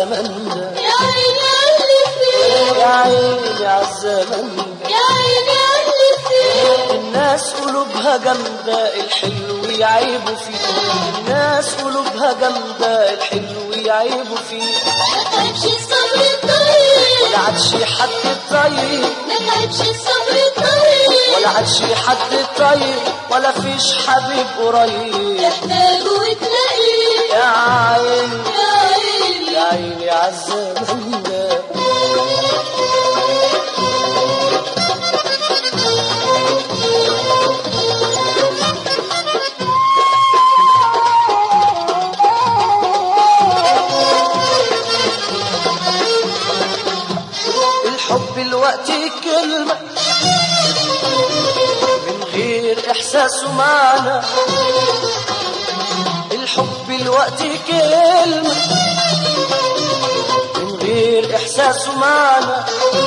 عالزمن ده، يا عيني عاللي فيه، يا عيني عالزمن ده، يا عيني عاللي فيه. الناس قلوبها جامدة الحلو يعيبوا فيه، الناس قلوبها جامدة الحلو يعيبوا فيه. ما تعبش الصبر الطويل، ولا عادش حد طيب، ما تعبش الصبر الطويل، ولا عادش حد طيب، ولا فيش حبيب قريب. تحتاج وتلاقيه يا عيني يا عيني. يا عيني عالزمن ده. الحب الوقت كلمة من غير إحساسه معنا، الحب الوقت كلمة من غير إحساسه معنا،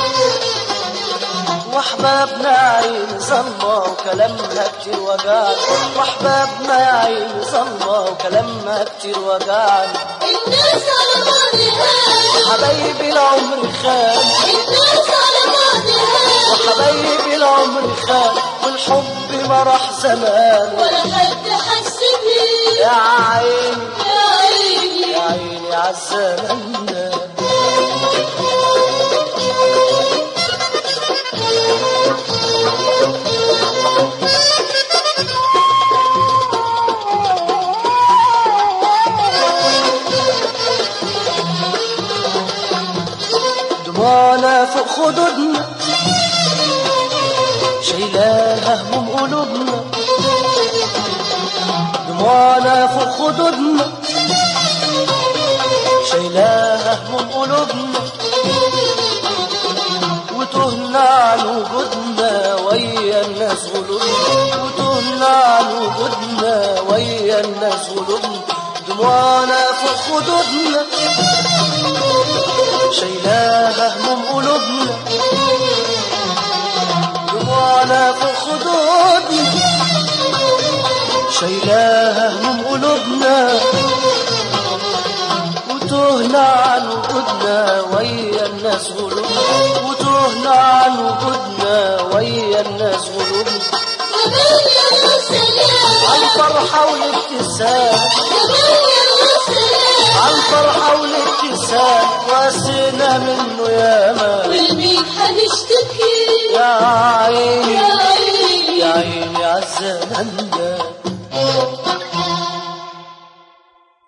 واحبابنا يا عيني ظلمة وكلامها كتير وجعنا، واحبابنا يا عيني ظلمة وكلامها كتير وجعنا. الناس على بعضها، وحبايبي العمر خان، الناس على بعضها، وحبايبي العمر خان، والحب ما راح زمان. ولا حد حس بيه يا عيني يا عيني. يا عيني عالزمن ده. دموعنا فوق خدودنا شايلاها هموم قلوبنا، دموعنا فوق خدودنا شايلاها هموم قلوبنا، وتهنا عن وجودنا ويا الناس غلوبنا، وتهنا عن وجودنا ويا الناس غلوبنا. دموعنا فوق خدودنا شايلاها هموم قلوبنا، دموعنا فوق خدودنا شايلاها هموم قلوبنا، وتهنا عن وجودنا ويا الناس غلوبنا، وتهنا عن وجودنا ويا الناس غلوبنا. زمان يلا سلام، عالفرحة والابتسام، زمان يلا سلام، عالفرحة والابتسام، واسينا منه ياما. والمين حنشتكي يا عيني يا عيني. يا عيني عالزمن ده.